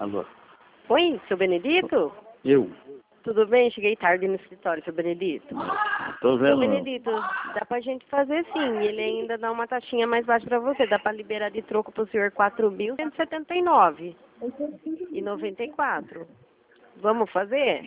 Alô? Oi, seu Benedito? Eu? Tudo bem? Cheguei tarde no escritório, seu Benedito. Tô Seu vendo. Benedito, dá pra gente fazer sim. Ele ainda dá uma taxinha mais baixa pra você. Dá pra liberar de troco pro senhor 4.179,94. Vamos fazer?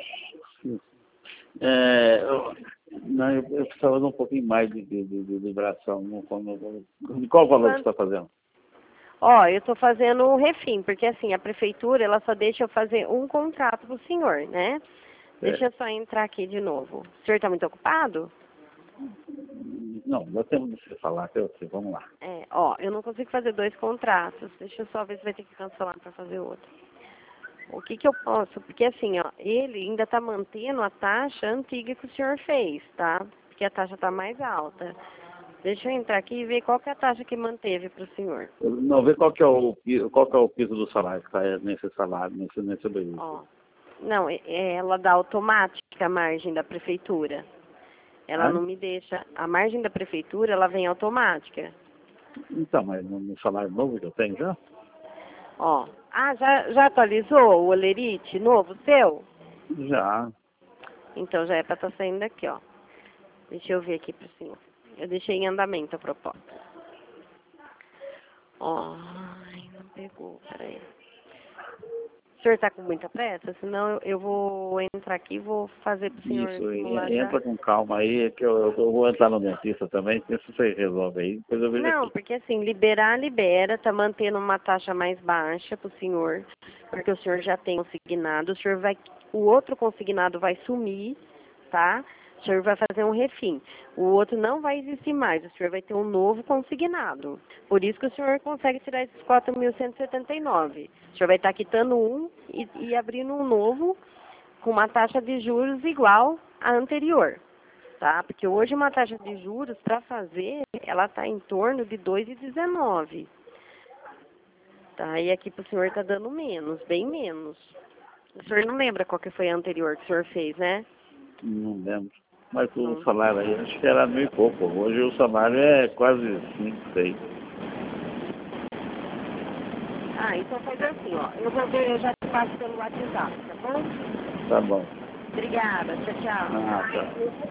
Não, eu precisava de um pouquinho mais de vibração. De qual valor você está fazendo? Ó, eu tô fazendo um refim, porque assim, a prefeitura, ela só deixa eu fazer um contrato pro senhor, né? Deixa eu só entrar aqui de novo. O senhor tá muito ocupado? Não, nós temos que falar até você. Vamos lá. Ó, eu não consigo fazer 2 contratos. Deixa eu só ver se vai ter que cancelar para fazer outro. O que que eu posso? Porque assim, ó, ele ainda tá mantendo a taxa antiga que o senhor fez, tá? Porque a taxa tá mais alta. Deixa eu entrar aqui e ver qual que é a taxa que manteve para o senhor. Não, vê qual que é o piso do salário que está nesse salário, nesse período. Ó, não, ela dá automática a margem da prefeitura. Ela não me deixa. A margem da prefeitura, ela vem automática. Então, mas no salário novo que eu tenho já? Ó. Ah, já atualizou o Olerite novo seu? Já. Então já é para estar saindo daqui, ó. Deixa eu ver aqui pro senhor. Eu deixei em andamento a proposta. Ó, ai, não pegou, peraí. O senhor tá com muita pressa? Senão eu vou entrar aqui e vou fazer pro senhor simular já. Entra com calma aí, que eu vou entrar no dentista também, se você resolve aí, depois eu vejo Não, aqui. porque assim, libera, tá mantendo uma taxa mais baixa pro senhor, porque o senhor já tem consignado, o outro consignado vai sumir, tá? O senhor vai fazer um refim. O outro não vai existir mais, o senhor vai ter um novo consignado. Por isso que o senhor consegue tirar esses 4.179. O senhor vai estar quitando um e abrindo um novo com uma taxa de juros igual à anterior. Tá? Porque hoje uma taxa de juros para fazer, ela está em torno de 2,19. Tá? E aqui para o senhor está dando menos, bem menos. O senhor não lembra qual que foi a anterior que o senhor fez, né? Não lembro. Mas o salário aí, acho que era 1.000 e pouco. Hoje o salário é quase 5, 6. Ah, então faz assim, ó. Eu vou ver, eu já te passo pelo WhatsApp, tá bom? Tá bom. Obrigada, tchau, tchau. Tá.